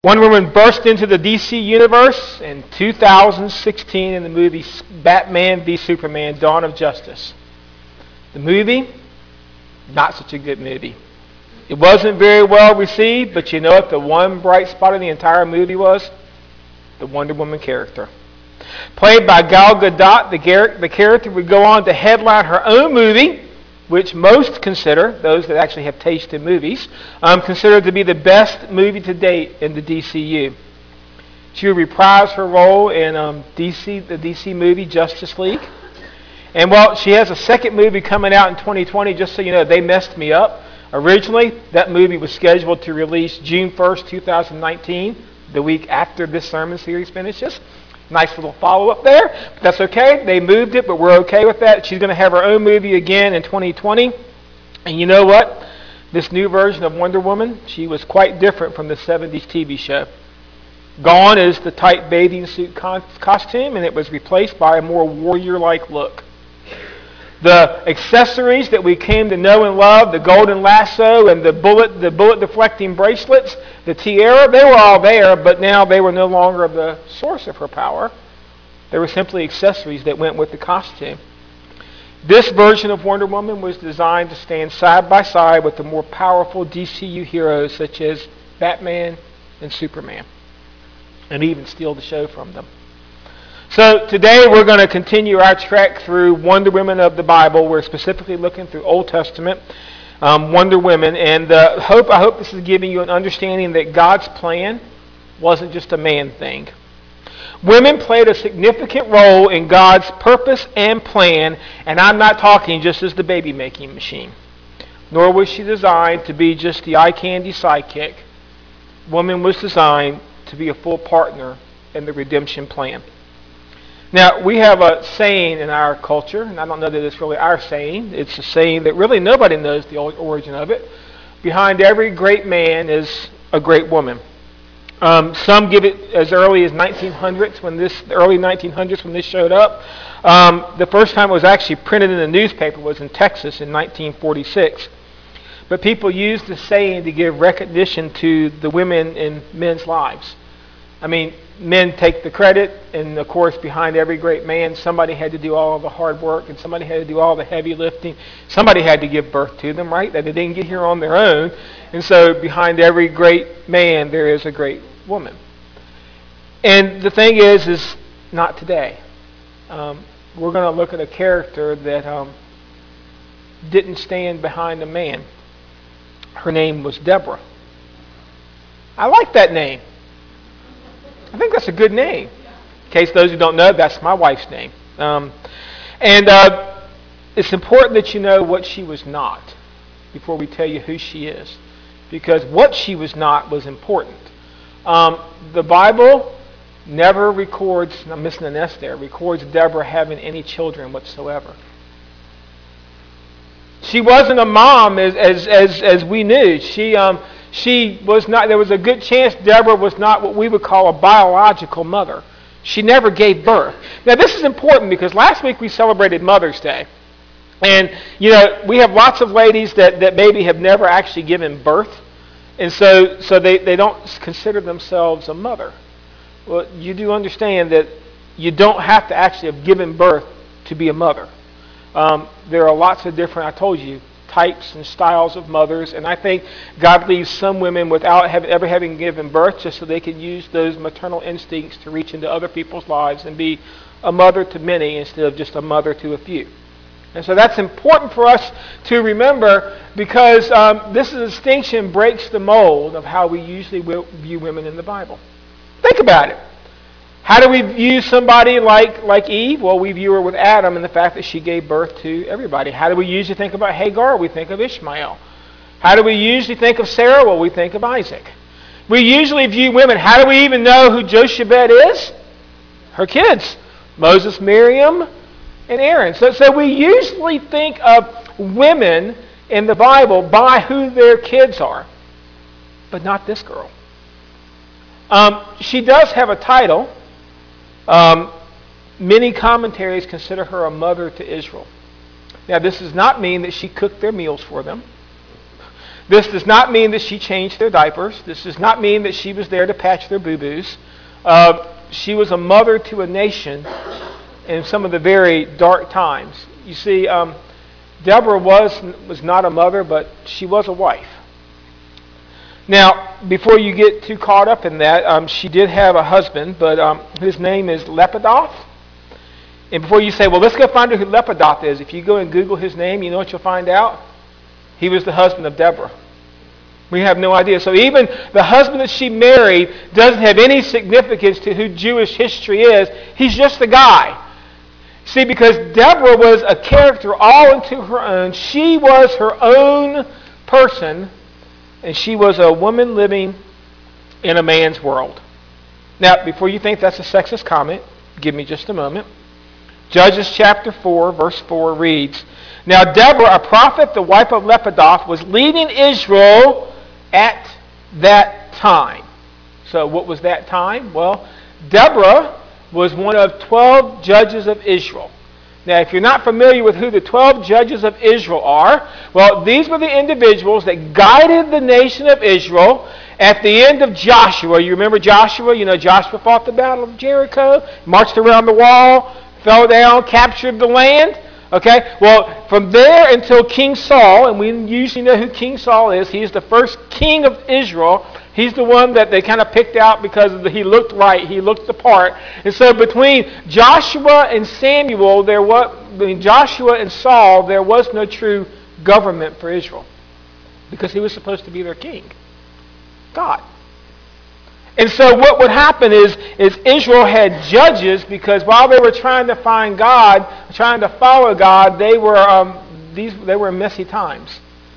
Wonder Woman burst into the DC universe in 2016 in the movie Batman v Superman: Dawn of Justice. The movie, not such a good movie. It wasn't very well received, but you know what the one bright spot in the entire movie was? The Wonder Woman character. Played by Gal Gadot, the character would go on to headline her own movie, which most consider, those that actually have taste in movies, consider to be the best movie to date in the DCU. She would reprise her role in the DC movie Justice League. And well, she has a second movie coming out in 2020, just so you know, they messed me up. Originally, that movie was scheduled to release June 1st, 2019, the week after this sermon series finishes. Nice little follow-up there. But that's okay. They moved it, but we're okay with that. She's going to have her own movie again in 2020. And you know what? This new version of Wonder Woman, she was quite different from the 70s TV show. Gone is the tight bathing suit costume, and it was replaced by a more warrior-like look. The accessories that we came to know and love, the golden lasso and the bullet deflecting bracelets, the tiara, they were all there, but now they were no longer the source of her power. They were simply accessories that went with the costume. This version of Wonder Woman was designed to stand side by side with the more powerful DCU heroes such as Batman and Superman, and even steal the show from them. So today we're going to continue our trek through Wonder Women of the Bible. We're specifically looking through Old Testament Wonder Women, and I hope this is giving you an understanding that God's plan wasn't just a man thing. Women played a significant role in God's purpose and plan, and I'm not talking just as the baby-making machine. Nor was she designed to be just the eye candy sidekick. Woman was designed to be a full partner in the redemption plan. Now, we have a saying in our culture, and I don't know that it's really our saying. It's a saying that really nobody knows the origin of it. Behind every great man is a great woman. Some give it as early as 1900s, the early 1900s when this showed up. The first time it was actually printed in a newspaper was in Texas in 1946. But people used the saying to give recognition to the women in men's lives. I mean, men take the credit, and of course, behind every great man, somebody had to do all of the hard work, and somebody had to do all the heavy lifting. Somebody had to give birth to them, right? That they didn't get here on their own. And so behind every great man, there is a great woman. And the thing is not today. We're going to look at a character that didn't stand behind a man. Her name was Deborah. I like that name. I think that's a good name. In case those who don't know, that's my wife's name. It's important that you know what she was not before we tell you who she is. Because what she was not was important. The Bible never records, I'm missing an S there, records Deborah having any children whatsoever. She wasn't a mom as we knew. She was not, there was a good chance Deborah was not what we would call a biological mother. She never gave birth. Now this is important because last week we celebrated Mother's Day. And, you know, we have lots of ladies that maybe have never actually given birth. And so they don't consider themselves a mother. Well, you do understand that you don't have to actually have given birth to be a mother. There are lots of different, I told you, types and styles of mothers, and I think God leaves some women without ever having given birth just so they can use those maternal instincts to reach into other people's lives and be a mother to many instead of just a mother to a few. And so that's important for us to remember because this distinction breaks the mold of how we usually view women in the Bible. Think about it. How do we view somebody like Eve? Well, we view her with Adam and the fact that she gave birth to everybody. How do we usually think about Hagar? We think of Ishmael. How do we usually think of Sarah? Well, we think of Isaac. We usually view women. How do we even know who Jochebed is? Her kids. Moses, Miriam, and Aaron. So we usually think of women in the Bible by who their kids are. But not this girl. She does have a title. Many commentaries consider her a mother to Israel. Now, this does not mean that she cooked their meals for them. This does not mean that she changed their diapers. This does not mean that she was there to patch their boo-boos. She was a mother to a nation in some of the very dark times. You see, Deborah was not a mother, but she was a wife. Now, before you get too caught up in that, she did have a husband, but his name is Lapidoth. And before you say, well, let's go find out who Lapidoth is, if you go and Google his name, you know what you'll find out? He was the husband of Deborah. We have no idea. So even the husband that she married doesn't have any significance to who Jewish history is. He's just a guy. See, because Deborah was a character all into her own. She was her own person, and she was a woman living in a man's world. Now, before you think that's a sexist comment, give me just a moment. Judges chapter 4, verse 4 reads, Now Deborah, a prophet, the wife of Lapidoth, was leading Israel at that time. So what was that time? Well, Deborah was one of 12 judges of Israel. Now, if you're not familiar with who the 12 judges of Israel are, well, these were the individuals that guided the nation of Israel at the end of Joshua. You remember Joshua? You know, Joshua fought the battle of Jericho, marched around the wall, fell down, captured the land. Okay, well, from there until King Saul, and we usually know who King Saul is. He's the first king of Israel. He's the one that they kind of picked out because he looked right. He looked the part. And so between Joshua and Samuel, between Joshua and Saul, there was no true government for Israel because he was supposed to be their king, God. And so what would happen is Israel had judges because while they were trying to find God, trying to follow God, they were in messy times.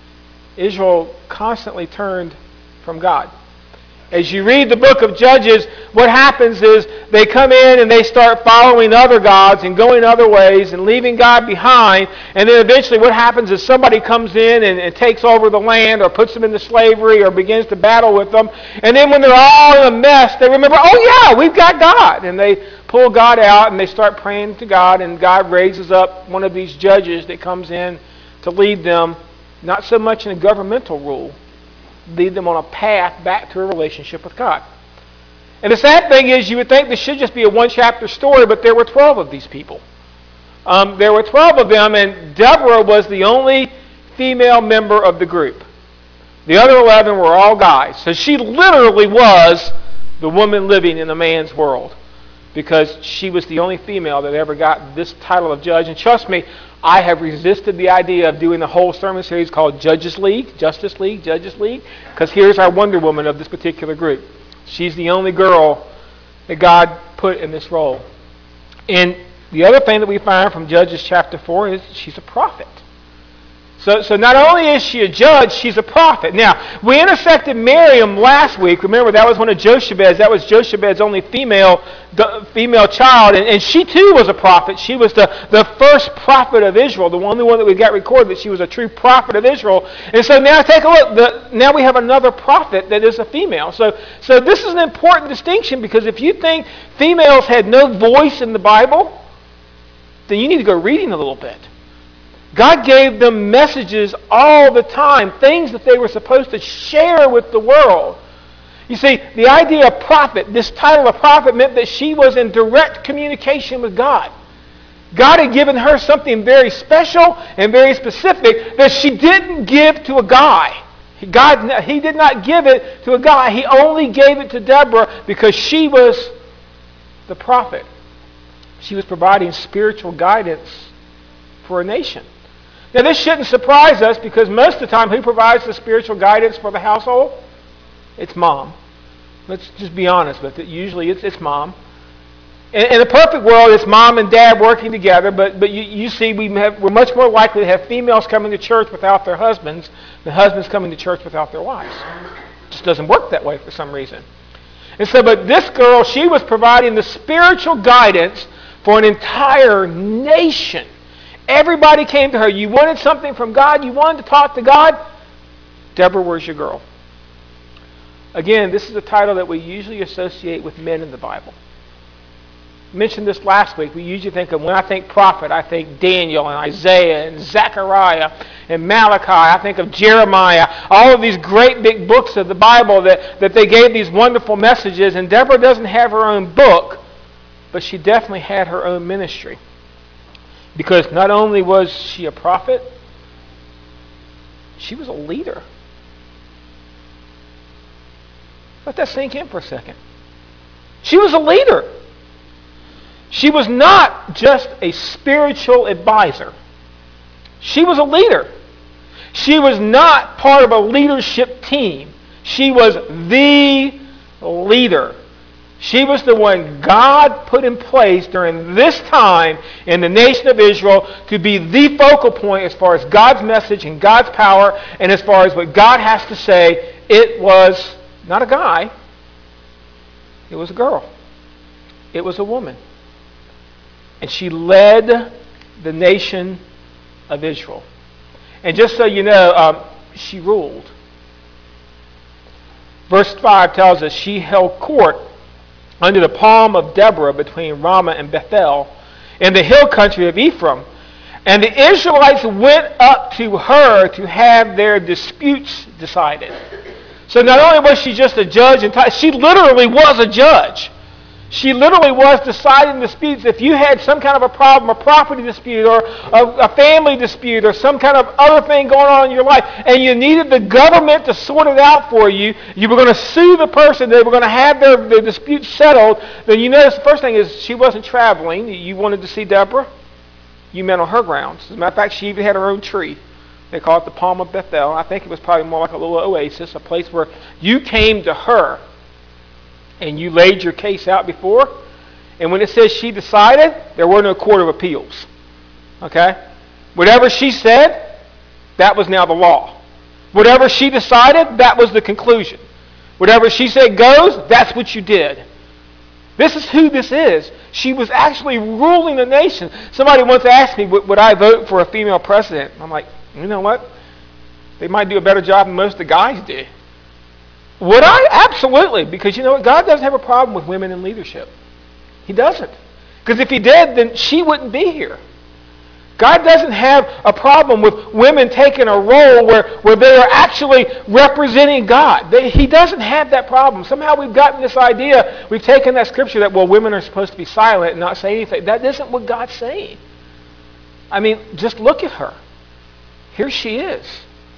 Israel constantly turned from God. As you read the book of Judges, what happens is they come in and they start following other gods and going other ways and leaving God behind. And then eventually what happens is somebody comes in and takes over the land or puts them into slavery or begins to battle with them. And then when they're all in a mess, they remember, oh yeah, we've got God. And they pull God out and they start praying to God. And God raises up one of these judges that comes in to lead them, not so much in a governmental rule, lead them on a path back to a relationship with God. And the sad thing is, you would think this should just be a one-chapter story, but there were 12 of these people. There were 12 of them, and Deborah was the only female member of the group. The other 11 were all guys. So she literally was the woman living in a man's world because she was the only female that ever got this title of judge. And trust me, I have resisted the idea of doing a whole sermon series called Justice League, because here's our Wonder Woman of this particular group. She's the only girl that God put in this role. And the other thing that we find from Judges chapter 4 is she's a prophet. So not only is she a judge, she's a prophet. Now, we intersected Miriam last week. Remember, that was one of Jochebed's only female child. And she too was a prophet. She was the first prophet of Israel, the only one that we got recorded that she was a true prophet of Israel. And so now take a look. Now we have another prophet that is a female. So this is an important distinction because if you think females had no voice in the Bible, then you need to go reading a little bit. God gave them messages all the time, things that they were supposed to share with the world. You see, the idea of prophet, this title of prophet meant that she was in direct communication with God. God had given her something very special and very specific that she didn't give to a guy. He did not give it to a guy. He only gave it to Deborah because she was the prophet. She was providing spiritual guidance for a nation. Now, this shouldn't surprise us because most of the time, who provides the spiritual guidance for the household? It's mom. Let's just be honest with it. Usually, it's mom. In a perfect world, it's mom and dad working together, but you see, we're much more likely to have females coming to church without their husbands than husbands coming to church without their wives. It just doesn't work that way for some reason. And so, but this girl, she was providing the spiritual guidance for an entire nation. Everybody came to her. You wanted something from God? You wanted to talk to God? Deborah, where's your girl? Again, this is a title that we usually associate with men in the Bible. I mentioned this last week. We usually think of, when I think prophet, I think Daniel and Isaiah and Zechariah and Malachi. I think of Jeremiah. All of these great big books of the Bible that they gave these wonderful messages. And Deborah doesn't have her own book, but she definitely had her own ministry. Because not only was she a prophet, she was a leader. Let that sink in for a second. She was a leader. She was not just a spiritual advisor. She was a leader. She was not part of a leadership team. She was the leader. She was the one God put in place during this time in the nation of Israel to be the focal point as far as God's message and God's power, and as far as what God has to say. It was not a guy. It was a girl. It was a woman. And she led the nation of Israel. And just so you know, she ruled. Verse 5 tells us she held court under the palm of Deborah between Ramah and Bethel in the hill country of Ephraim. And the Israelites went up to her to have their disputes decided. So not only was she just a judge, she literally was a judge. She literally was deciding disputes. If you had some kind of a problem, a property dispute, or a family dispute, or some kind of other thing going on in your life, and you needed the government to sort it out for you, you were going to sue the person, they were going to have their dispute settled, then you notice the first thing is she wasn't traveling. You wanted to see Deborah, you met on her grounds. As a matter of fact, she even had her own tree. They call it the Palm of Bethel. I think it was probably more like a little oasis, a place where you came to her and you laid your case out before. And when it says she decided, there were no court of appeals. Okay? Whatever she said, that was now the law. Whatever she decided, that was the conclusion. Whatever she said goes, that's what you did. This is who this is. She was actually ruling the nation. Somebody once asked me, would I vote for a female president? I'm like, you know what? They might do a better job than most of the guys do. Would I? Absolutely. Because you know what? God doesn't have a problem with women in leadership. He doesn't. Because if he did, then she wouldn't be here. God doesn't have a problem with women taking a role where they are actually representing God. He doesn't have that problem. Somehow we've gotten this idea, we've taken that scripture that, well, women are supposed to be silent and not say anything. That isn't what God's saying. I mean, just look at her. Here she is.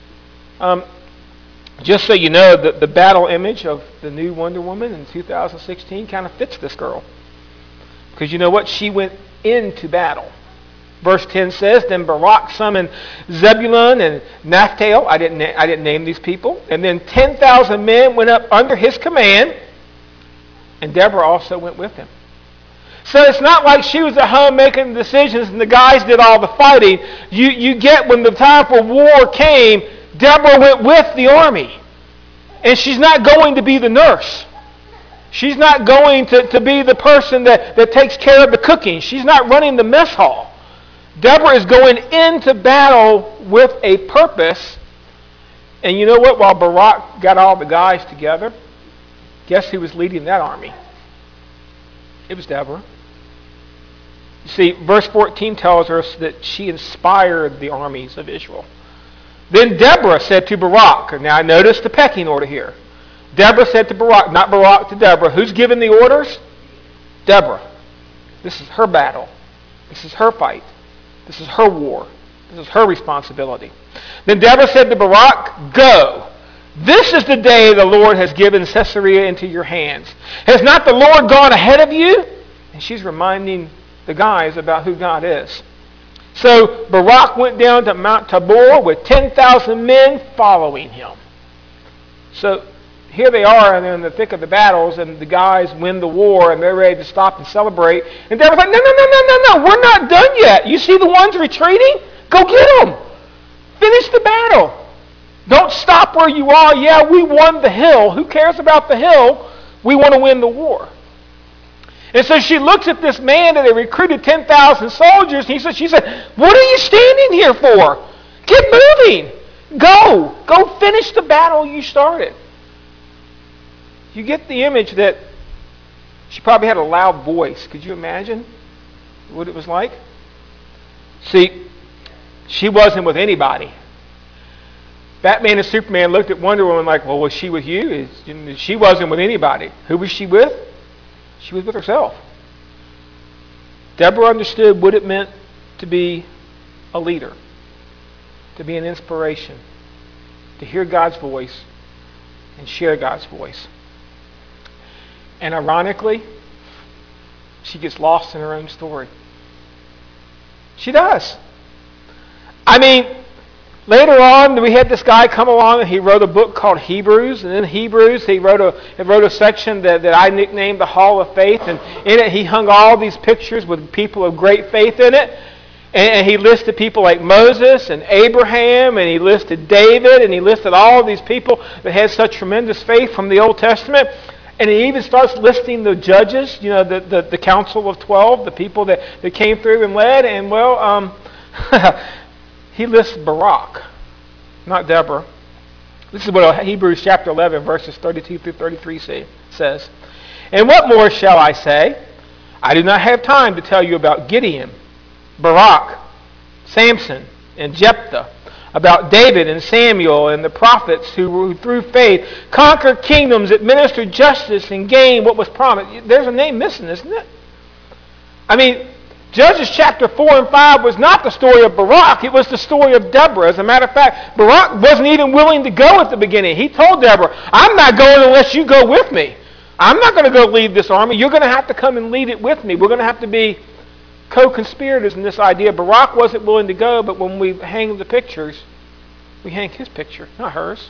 Just so you know, the battle image of the new Wonder Woman in 2016 kind of fits this girl. Because you know what? She went into battle. Verse 10 says, then Barak summoned Zebulun and Naphtali. I didn't name these people. And then 10,000 men went up under his command. And Deborah also went with him. So it's not like she was at home making decisions and the guys did all the fighting. You get when the time for war came, Deborah went with the army. And she's not going to be the nurse. She's not going to be the person that takes care of the cooking. She's not running the mess hall. Deborah is going into battle with a purpose. And you know what? While Barak got all the guys together, guess who was leading that army? It was Deborah. You see, verse 14 tells us that she inspired the armies of Israel. Then Deborah said to Barak, now notice the pecking order here. Deborah said to Barak, not Barak to Deborah. Who's giving the orders? Deborah. This is her battle. This is her fight. This is her war. This is her responsibility. Then Deborah said to Barak, go. This is the day the Lord has given Caesarea into your hands. Has not the Lord gone ahead of you? And she's reminding the guys about who God is. So Barak went down to Mount Tabor with 10,000 men following him. So here they are, and they're in the thick of the battles, and the guys win the war, and they're ready to stop and celebrate. And Deborah's like, no, we're not done yet. You see the ones retreating? Go get them. Finish the battle. Don't stop where you are. Yeah, we won the hill. Who cares about the hill? We want to win the war. And so she looks at this man that they recruited 10,000 soldiers, and she said, what are you standing here for? Get moving. Go finish the battle you started. You get the image that She probably had a loud voice. Could you imagine what it was like? See, she wasn't with anybody. Batman and Superman looked at Wonder Woman like, well, was she with you? She wasn't with anybody. Who was she with? She was with herself. Deborah understood what it meant to be a leader, to be an inspiration, to hear God's voice and share God's voice. And ironically, she gets lost in her own story. She does. I mean, later on, we had this guy come along and he wrote a book called Hebrews. And in Hebrews, he wrote a section that I nicknamed the Hall of Faith. And in it, he hung all these pictures with people of great faith in it. And he listed people like Moses and Abraham, and he listed David, and he listed all of these people that had such tremendous faith from the Old Testament. And he even starts listing the judges, the Council of 12, the people that came through and led. And, well, he lists Barak, not Deborah. This is what Hebrews chapter 11, verses 32 through 33 says. And what more shall I say? I do not have time to tell you about Gideon, Barak, Samson, and Jephthah, about David and Samuel and the prophets who through faith conquered kingdoms, administered justice, and gained what was promised. There's a name missing, isn't it? I mean, Judges chapter 4 and 5 was not the story of Barak. It was the story of Deborah. As a matter of fact, Barak wasn't even willing to go at the beginning. He told Deborah, I'm not going unless you go with me. I'm not going to go lead this army. You're going to have to come and lead it with me. We're going to have to be co-conspirators in this idea. Barak wasn't willing to go, but when we hang the pictures, we hang his picture, not hers.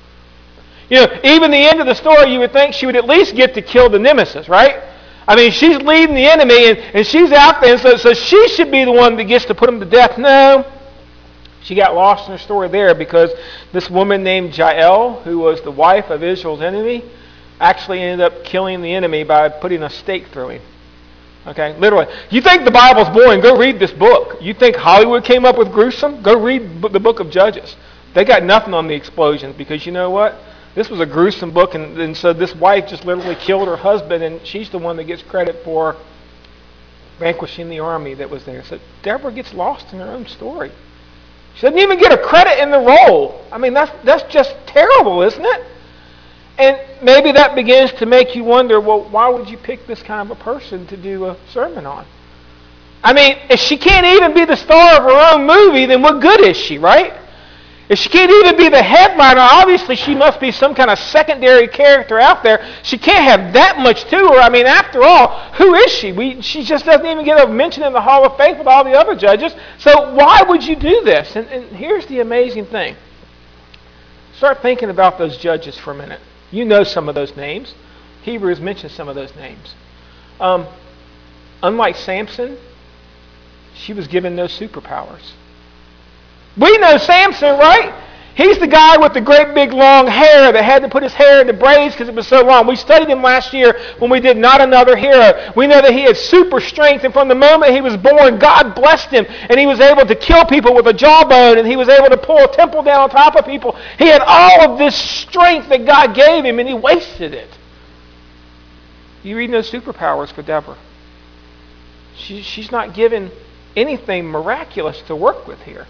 Even the end of the story, you would think she would at least get to kill the nemesis, right? I mean, she's leading the enemy, and she's out there, and so she should be the one that gets to put him to death. No. She got lost in her story there because this woman named Jael, who was the wife of Israel's enemy, actually ended up killing the enemy by putting a stake through him. Okay, literally. You think the Bible's boring, go read this book. You think Hollywood came up with gruesome? Go read the book of Judges. They got nothing on the explosions because you know what? This was a gruesome book, and so this wife just literally killed her husband, and she's the one that gets credit for vanquishing the army that was there. So Deborah gets lost in her own story. She doesn't even get a credit in the role. I mean, that's just terrible, isn't it? And maybe that begins to make you wonder, well, why would you pick this kind of a person to do a sermon on? I mean, if she can't even be the star of her own movie, then what good is she, right? If she can't even be the headliner, obviously she must be some kind of secondary character out there. She can't have that much to her. I mean, after all, who is she? She just doesn't even get a mention in the Hall of Faith with all the other judges. So why would you do this? And here's the amazing thing. Start thinking about those judges for a minute. You know some of those names. Hebrews mentions some of those names. Unlike Samson, she was given no superpowers. We know Samson, right? He's the guy with the great big long hair that had to put his hair into braids because it was so long. We studied him last year when we did Not Another Hero. We know that he had super strength, and from the moment he was born, God blessed him, and he was able to kill people with a jawbone, and he was able to pull a temple down on top of people. He had all of this strength that God gave him, and he wasted it. You read no superpowers for Deborah. She's not given anything miraculous to work with here.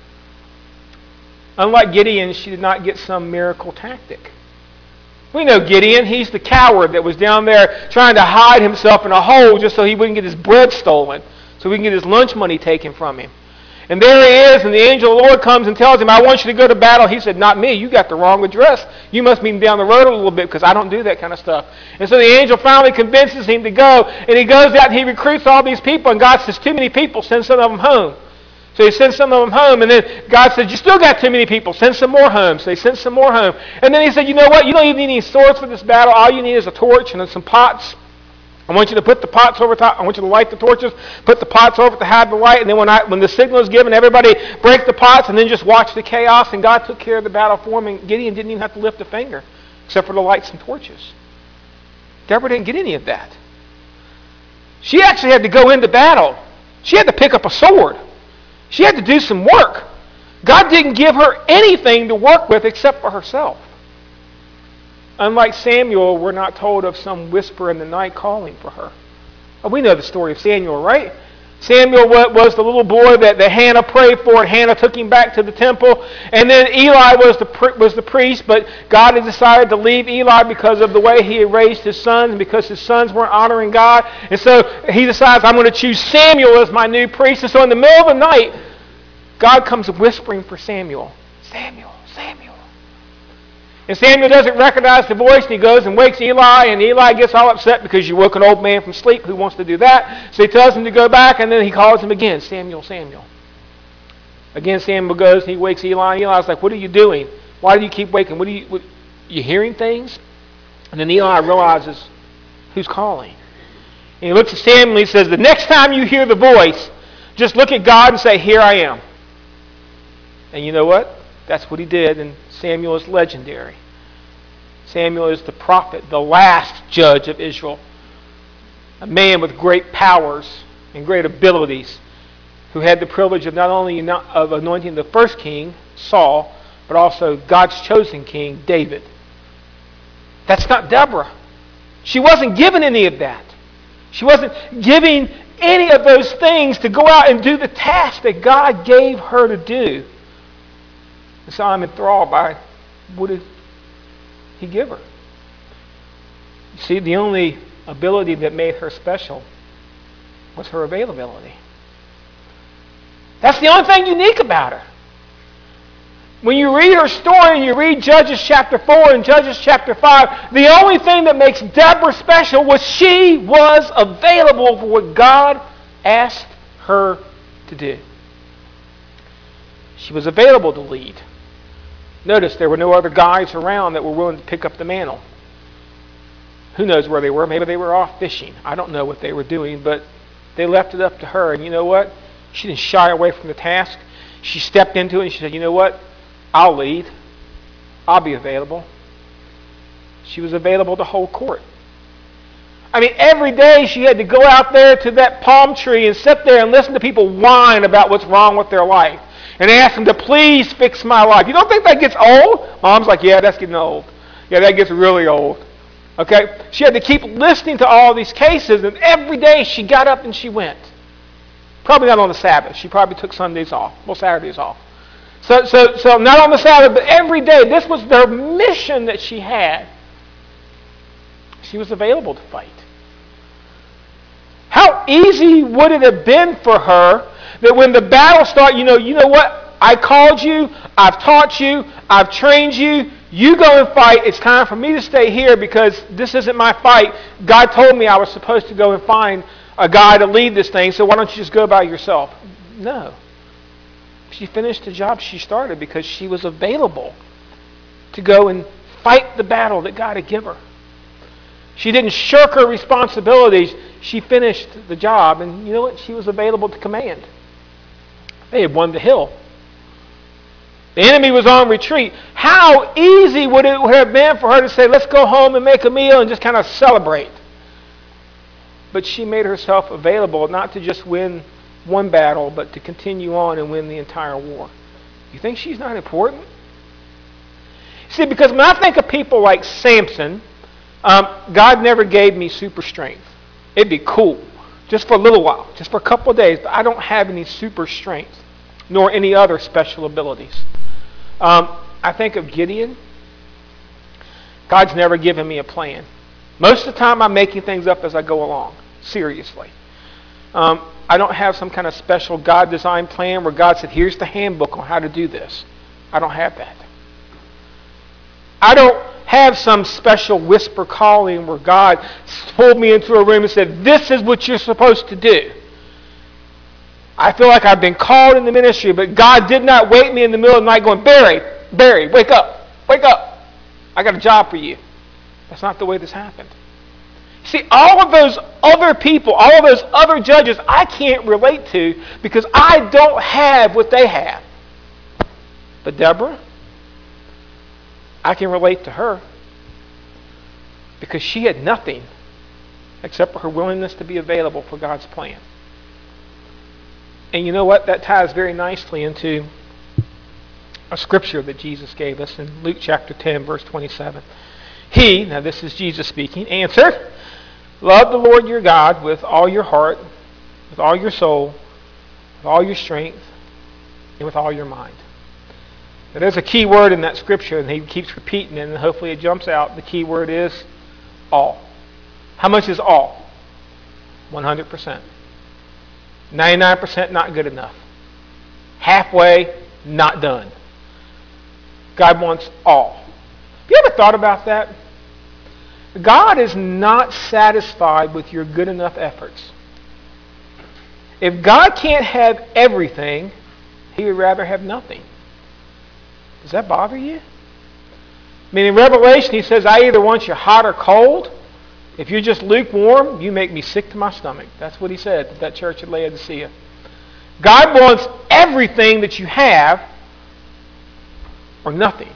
Unlike Gideon, she did not get some miracle tactic. We know Gideon. He's the coward that was down there trying to hide himself in a hole just so he wouldn't get his bread stolen, so he can get his lunch money taken from him. And there he is, and the angel of the Lord comes and tells him, I want you to go to battle. He said, not me. You got the wrong address. You must be down the road a little bit because I don't do that kind of stuff. And so the angel finally convinces him to go, and he goes out and he recruits all these people, and God says, too many people, send some of them home. So he sends some of them home, and then God said, you still got too many people. Send some more home. So he sent some more home. And then he said, you know what? You don't even need any swords for this battle. All you need is a torch and some pots. I want you to put the pots over top. I want you to light the torches, put the pots over to hide the light, and then when the signal is given, everybody break the pots and then just watch the chaos. And God took care of the battle for him, and Gideon didn't even have to lift a finger except for to light some torches. Deborah didn't get any of that. She actually had to go into battle. She had to pick up a sword. She had to do some work. God didn't give her anything to work with except for herself. Unlike Samuel, we're not told of some whisper in the night calling for her. We know the story of Samuel, right? Samuel was the little boy that Hannah prayed for, and Hannah took him back to the temple. And then Eli was the priest, but God had decided to leave Eli because of the way he had raised his sons, and because his sons weren't honoring God. And so he decides, I'm going to choose Samuel as my new priest. And so in the middle of the night, God comes whispering for Samuel. Samuel, Samuel. And Samuel doesn't recognize the voice, and he goes and wakes Eli, and Eli gets all upset because you woke an old man from sleep. Who wants to do that? So he tells him to go back, and then he calls him again, Samuel, Samuel. Again, Samuel goes, and he wakes Eli, and Eli's like, what are you doing? Why do you keep waking? You hearing things? And then Eli realizes who's calling. And he looks at Samuel, and he says, the next time you hear the voice, just look at God and say, here I am. And you know what? That's what he did, and Samuel is legendary. Samuel is the prophet, the last judge of Israel. A man with great powers and great abilities who had the privilege of not only of anointing the first king, Saul, but also God's chosen king, David. That's not Deborah. She wasn't given any of that. She wasn't given any of those things to go out and do the task that God gave her to do. And so I'm enthralled by what did he give her? You see, the only ability that made her special was her availability. That's the only thing unique about her. When you read her story and you read Judges chapter 4 and Judges chapter 5, the only thing that makes Deborah special was she was available for what God asked her to do. She was available to lead. Notice there were no other guys around that were willing to pick up the mantle. Who knows where they were? Maybe they were off fishing. I don't know what they were doing, but they left it up to her. And you know what? She didn't shy away from the task. She stepped into it and she said, you know what? I'll lead. I'll be available. She was available to hold court. I mean, every day she had to go out there to that palm tree and sit there and listen to people whine about what's wrong with their life. And ask them to please fix my life. You don't think that gets old? Mom's like, yeah, that's getting old. Yeah, that gets really old. Okay? She had to keep listening to all these cases, and every day she got up and she went. Probably not on the Sabbath. She probably took Sundays off. Well, Saturdays off. So not on the Sabbath, but every day. This was their mission that she had. She was available to fight. How easy would it have been for her that when the battle started, you know what? I called you, I've taught you, I've trained you. You go and fight. It's time for me to stay here because this isn't my fight. God told me I was supposed to go and find a guy to lead this thing, so why don't you just go by yourself? No. She finished the job she started because she was available to go and fight the battle that God had given her. She didn't shirk her responsibilities. She finished the job, and you know what? She was available to command. They had won the hill. The enemy was on retreat. How easy would it have been for her to say, let's go home and make a meal and just kind of celebrate? But she made herself available not to just win one battle, but to continue on and win the entire war. You think she's not important? See, because when I think of people like Samson, God never gave me super strength. It'd be cool. Just for a little while. Just for a couple of days. But I don't have any super strength. Nor any other special abilities. I think of Gideon. God's never given me a plan. Most of the time I'm making things up as I go along. Seriously. I don't have some kind of special God-designed plan where God said, here's the handbook on how to do this. I don't have that. I don't have some special whisper calling where God pulled me into a room and said, this is what you're supposed to do. I feel like I've been called in the ministry, but God did not wake me in the middle of the night going, Barry, wake up. I got a job for you. That's not the way this happened. See, all of those other people, all of those other judges, I can't relate to because I don't have what they have. But Deborah, I can relate to her because she had nothing except for her willingness to be available for God's plan. And you know what? That ties very nicely into a scripture that Jesus gave us in Luke chapter 10, verse 27. He, now this is Jesus speaking, answered, love the Lord your God with all your heart, with all your soul, with all your strength, and with all your mind. Now, there's a key word in that scripture, and he keeps repeating it, and hopefully it jumps out. The key word is all. How much is all? 100%. 99% not good enough. Halfway, not done. God wants all. Have you ever thought about that? God is not satisfied with your good enough efforts. If God can't have everything, he would rather have nothing. Does that bother you? I mean, in Revelation, he says, I either want you hot or cold. If you're just lukewarm, you make me sick to my stomach. That's what he said to that church at Laodicea. God wants everything that you have or nothing.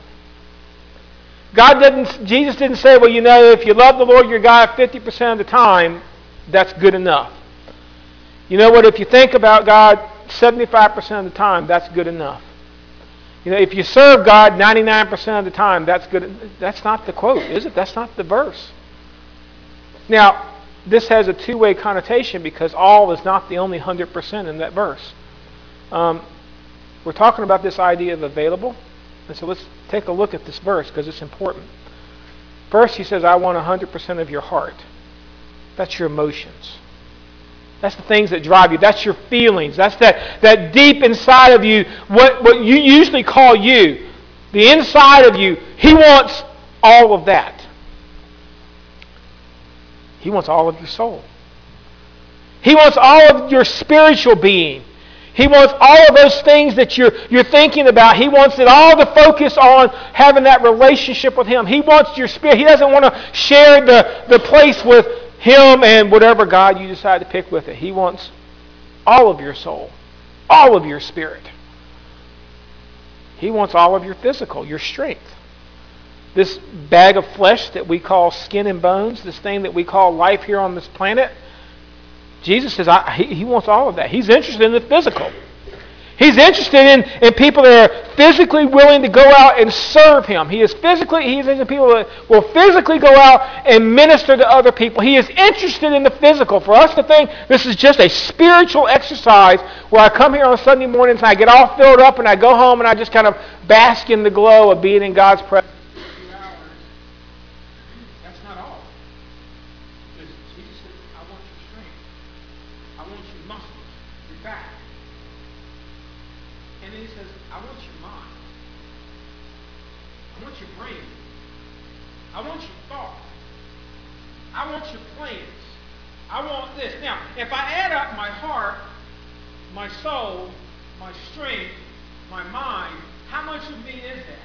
Jesus didn't say, well, you know, if you love the Lord your God 50% of the time, that's good enough. You know what, if you think about God 75% of the time, that's good enough. You know, if you serve God 99% of the time, that's good. That's not the quote, is it? That's not the verse. Now, this has a two-way connotation because all is not the only 100% in that verse. We're talking about this idea of available. And so let's take a look at this verse because it's important. First, he says, I want 100% of your heart. That's your emotions. That's the things that drive you. That's your feelings. That's that deep inside of you, what you usually call you. The inside of you. He wants all of that. He wants all of your soul. He wants all of your spiritual being. He wants all of those things that you're thinking about. He wants it all to focus on having that relationship with Him. He wants your spirit. He doesn't want to share the place with Him and whatever God you decide to pick with it. He wants all of your soul, all of your spirit. He wants all of your physical, your strength. This bag of flesh that we call skin and bones, this thing that we call life here on this planet, Jesus says He wants all of that. He's interested in the physical. He's interested in people that are physically willing to go out and serve Him. He's interested in people that will physically go out and minister to other people. He is interested in the physical. For us to think this is just a spiritual exercise where I come here on Sunday mornings and I get all filled up and I go home and I just kind of bask in the glow of being in God's presence. If I add up my heart, my soul, my strength, my mind, how much of me is that?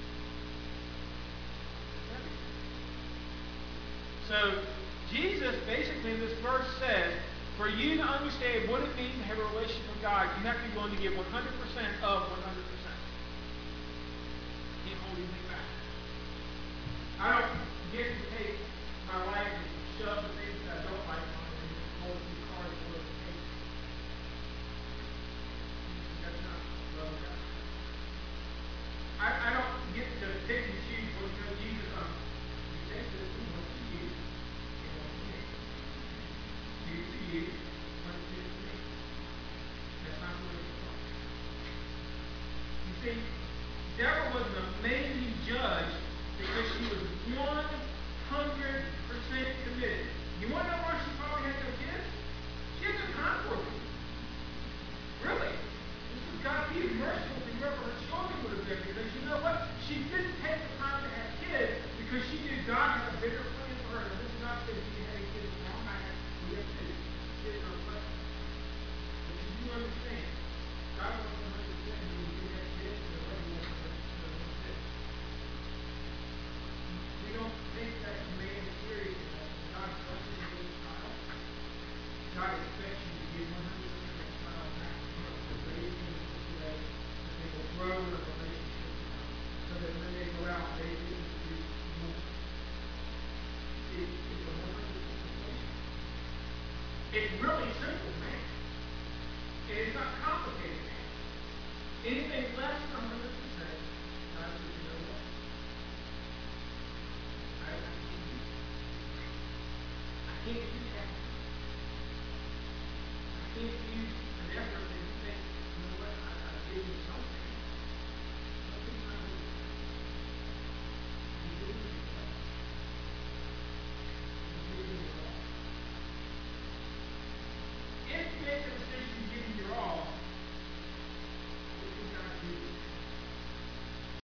So Jesus basically in this verse says, for you to understand what it means to have a relationship with God, you have to be willing to give 100% of 100%. Can't hold anything back. I don't get to take my life and shove the things that I don't like on it and hold it too hard and hold it to take. That's not love God. I don't get to pick and choose what Jesus on. You take this and what to you and what to me. You to you, what to me. That's not the way it's going. You see, Deborah was an amazing judge because she was 100% committed. You want to know why she probably had no kids? She had no time for them. Really. This is God being merciful to whoever her children would have been, because you know what? She didn't take the time to have kids because she knew God had a bigger plan for her. And this is not that she had kids now. We have kids. Kids are blessed. But you do understand, God wants 100% when you have kids, and the way He wants 100%. We don't take that command seriously. God blesses you with a child. God expects you to give 100% of that child back to Him to raise them in such a way that they will grow in a relationship with Him, so that when they go out, they will produce more. It's a 100% relationship. It's really simple, man. And it's not complicated, man. Anything less than 100%, God says, you know what? I